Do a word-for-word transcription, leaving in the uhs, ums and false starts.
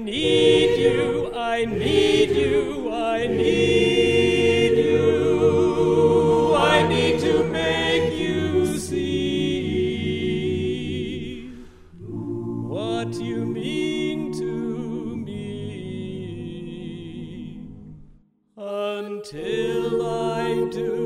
need you, I need you, I need you. I need to make you see what you mean to me. Until I do,